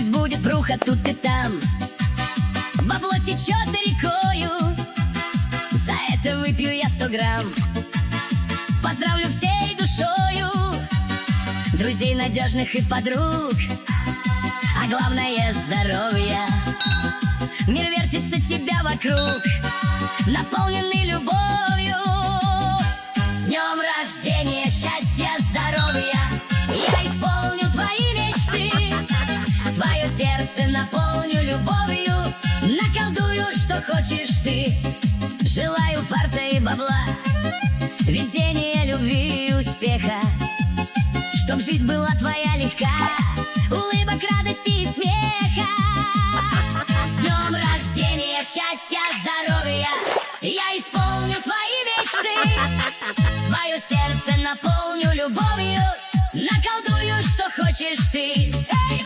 Пусть будет пруха тут и там, бабло течет рекою. За это выпью я 100 грамм. Поздравлю всей душою друзей надежных и подруг, а главное здоровья. Мир вертится тебя вокруг, наполненный любовью. С днем рождения, счастья, здоровья, я исполню твои мечты. Твое сердце наполню любовью, наколдую, что хочешь ты. Желаю фарта и бабла, везения, любви и успеха, чтоб жизнь была твоя легка, улыбок, радости и смеха. С днем рождения, счастья, здоровья, я исполню твои мечты. Твое сердце наполню любовью, наколдую, что хочешь ты.